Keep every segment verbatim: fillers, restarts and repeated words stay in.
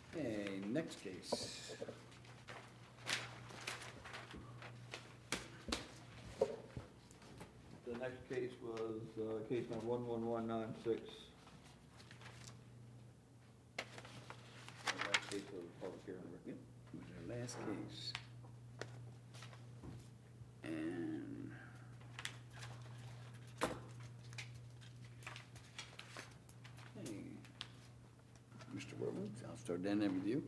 Okay, next case. The next case was, uh, case number one one one nine six. Last case of the public hearing. Yep, was our last case. And hey, Mister Worthing, I'll start down there with you.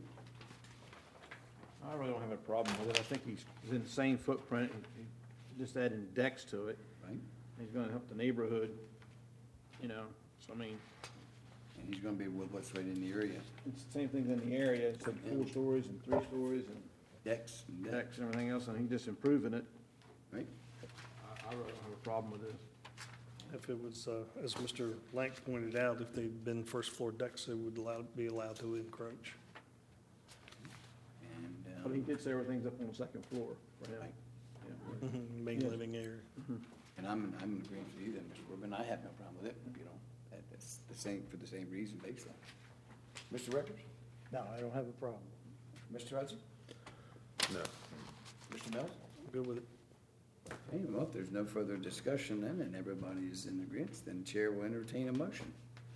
I really don't have a problem with it. I think he's he's in the same footprint, he- he just adding decks to it. Right? He's gonna help the neighborhood, you know, so I mean, And he's gonna be with what's right in the area. it's the same thing in the area. It's like four stories and three stories and Decks and decks, decks and everything else, and he's just improving it. right? I, I really don't have a problem with this. If it was, uh, as Mister Lank pointed out, if they'd been first floor decks, they would allow, be allowed to encroach. And, But he um, did say everything's up on the second floor right now. Right. Yeah. Main Yes. living area. and I'm, I'm in agreement with you then, Mister Worthing. I have no problem with it, you know, that, that's the same, for the same reason basically. Mister Records? No, I don't have a problem. Mister Hudson? No. Mister Mills? Good with it. Okay, well, if there's no further discussion then, and everybody is in agreement, then Chair will entertain a motion.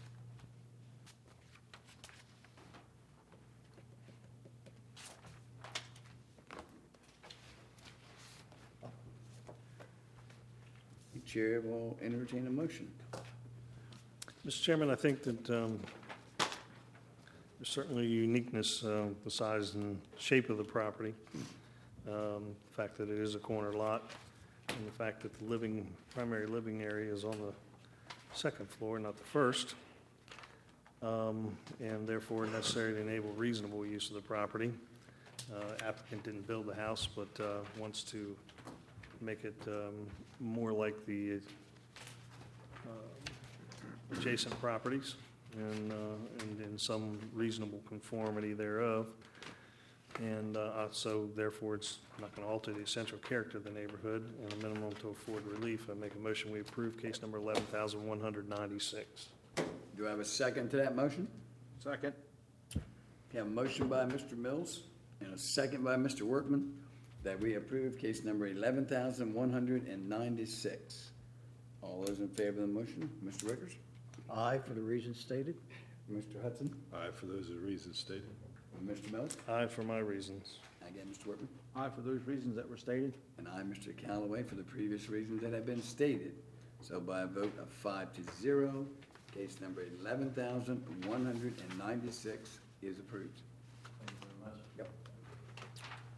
The Chair will entertain a motion. Mister Chairman, I think that um, there's certainly uniqueness, uh, the size and shape of the property, um, the fact that it is a corner lot, and the fact that the living, primary living area is on the second floor, not the first, um, and therefore necessary to enable reasonable use of the property. Uh, Applicant didn't build the house, but uh, wants to make it um, more like the uh, adjacent properties and, uh, and in some reasonable conformity thereof. And uh, so therefore, it's not going to alter the essential character of the neighborhood and a minimum to afford relief. I make a motion, we approve case number eleven thousand one hundred ninety-six. Do I have a second to that motion? Second? We have a motion by Mister Mills and a second by Mister Workman that we approve case number eleven thousand one hundred ninety-six. All those in favor of the motion, Mister Rickers? Aye, for the reasons stated. Mister Hudson? Aye, for those reasons stated. And Mister Mills? Aye for my reasons. Again, Mister Workman? Aye, for those reasons that were stated. And I, Mister Callaway, for the previous reasons that have been stated. So by a vote of five to zero, case number eleven thousand one hundred ninety-six is approved.